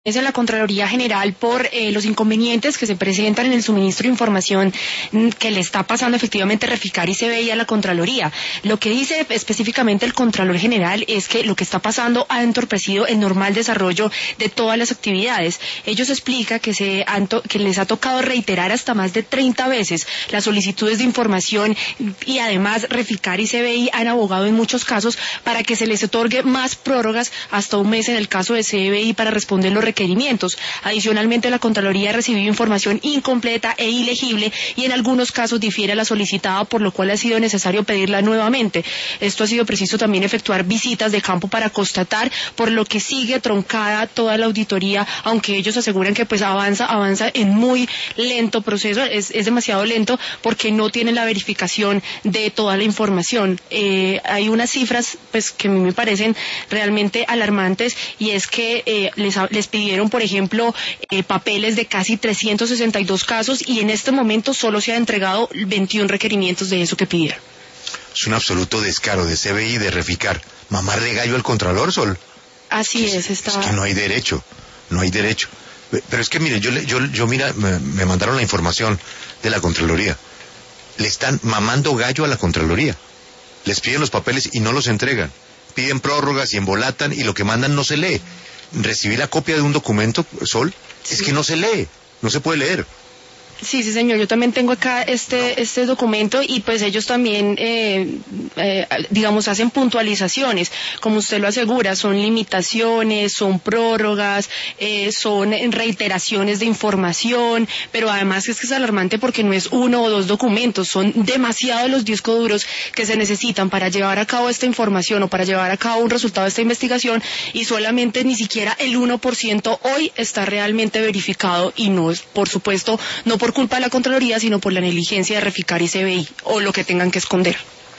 Es en la Contraloría General por los inconvenientes que se presentan en el suministro de información que le está pasando efectivamente Reficar y CBI a la Contraloría. Lo que dice específicamente el Contralor General es que lo que está pasando ha entorpecido el normal desarrollo de todas las actividades. Ellos explican que les ha tocado reiterar hasta más de 30 veces las solicitudes de información y además Reficar y CBI han abogado en muchos casos para que se les otorgue más prórrogas hasta un mes en el caso de CBI para responder los requerimientos. Adicionalmente, la Contraloría ha recibido información incompleta e ilegible y en algunos casos difiere a la solicitada, por lo cual ha sido necesario pedirla nuevamente. Esto ha sido preciso también efectuar visitas de campo para constatar, por lo que sigue truncada toda la auditoría, aunque ellos aseguran que pues avanza en muy lento proceso, es demasiado lento porque no tienen la verificación de toda la información. Hay unas cifras pues que a mí me parecen realmente alarmantes, y es que les pidieron, por ejemplo, papeles de casi 362 casos y en este momento solo se han entregado 21 requerimientos de eso que pidieron. Es un absoluto descaro de CBI y de Reficar. Mamarle gallo al Contralor, Sol. Así es, Es que no hay derecho. Pero es que mire, me mandaron la información de la Contraloría. Le están mamando gallo a la Contraloría. Les piden los papeles y no los entregan. Piden prórrogas y embolatan y lo que mandan no se lee. Recibí la copia de un documento, Sol, sí. Es que no se lee, no se puede leer. Sí, señor, yo también tengo acá este documento y pues ellos también, digamos, hacen puntualizaciones, como usted lo asegura, son limitaciones, son prórrogas, son reiteraciones de información, pero además es que es alarmante porque no es uno o dos documentos, son demasiados los discos duros que se necesitan para llevar a cabo esta información o para llevar a cabo un resultado de esta investigación, y solamente ni siquiera el 1% hoy está realmente verificado, y no es, por supuesto, no por culpa de la Contraloría, sino por la negligencia de Reficar y CBI, o lo que tengan que esconder.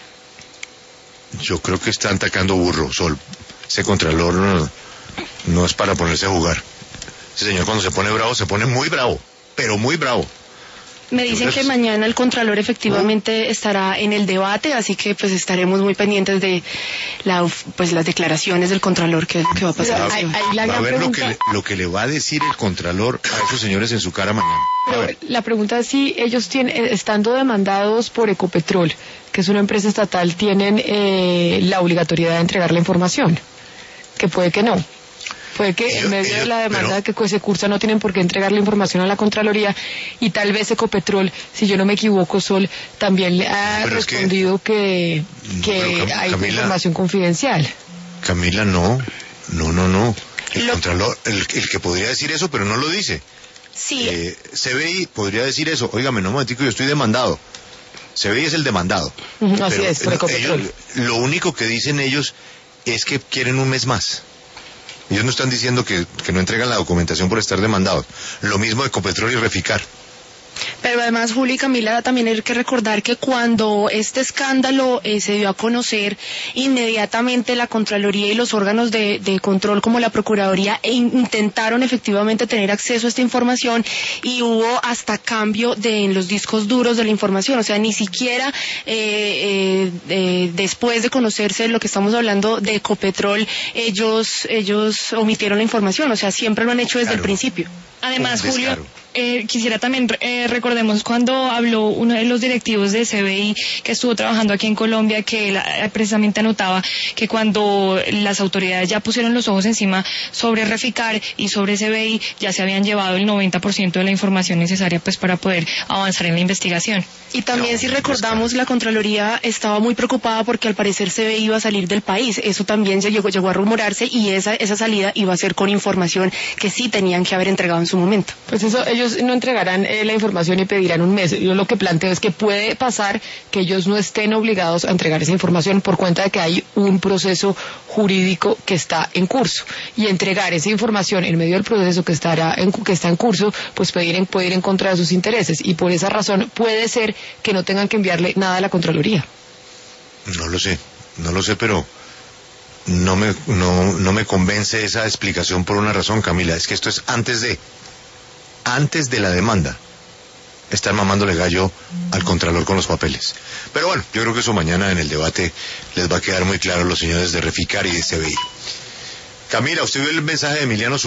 Yo creo que están atacando burro, Sol. Ese Contralor no es para ponerse a jugar. Ese señor cuando se pone bravo, se pone muy bravo, pero muy bravo. Me dicen que mañana el Contralor efectivamente estará en el debate, así que pues estaremos muy pendientes de las declaraciones del Contralor que va a pasar. Va a ver lo que le va a decir el Contralor a esos señores en su cara mañana. Pero la pregunta es si ellos estando demandados por Ecopetrol, que es una empresa estatal, tienen la obligatoriedad de entregar la información, que puede que no. Puede que en medio de la demanda que se cursa no tienen por qué entregar la información a la Contraloría, y tal vez Ecopetrol, si yo no me equivoco, Sol, también le ha respondido que hay información confidencial. Camila, no. El Contralor, el que podría decir eso, pero no lo dice. Sí. CBI podría decir eso. Óigame, no, momentico, yo estoy demandado. CBI es el demandado. Así es, por Ecopetrol. Lo único que dicen ellos es que quieren un mes más. Ellos no están diciendo que no entregan la documentación por estar demandados. Lo mismo de Ecopetrol y Reficar. Pero además, Julio y Camila, también hay que recordar que cuando este escándalo se dio a conocer, inmediatamente la Contraloría y los órganos de control como la Procuraduría intentaron efectivamente tener acceso a esta información, y hubo hasta cambio en los discos duros de la información. O sea, ni siquiera después de conocerse lo que estamos hablando de Ecopetrol, ellos omitieron la información. O sea, siempre lo han hecho desde el principio. Además, Julio, quisiera también, recordemos cuando habló uno de los directivos de CBI que estuvo trabajando aquí en Colombia, que él precisamente anotaba que cuando las autoridades ya pusieron los ojos encima sobre Reficar y sobre CBI, ya se habían llevado el 90% de la información necesaria pues para poder avanzar en la investigación. Y también, si recordamos, la Contraloría estaba muy preocupada porque al parecer CBI iba a salir del país. Eso también llegó a rumorarse, y esa salida iba a ser con información que sí tenían que haber entregado en su momento. Pues eso, ellos no entregarán la información y pedirán un mes. Yo lo que planteo es que puede pasar que ellos no estén obligados a entregar esa información por cuenta de que hay un proceso jurídico que está en curso, y entregar esa información en medio del proceso que está en curso, pues puede ir en contra de sus intereses, y por esa razón puede ser que no tengan que enviarle nada a la Contraloría. No lo sé, pero no me convence esa explicación por una razón, Camila. Es que esto es antes de la demanda. Están mamándole gallo al Contralor con los papeles. Pero bueno, yo creo que eso mañana en el debate les va a quedar muy claro a los señores de Reficar y de CBI. Camila, ¿usted vio el mensaje de Emiliano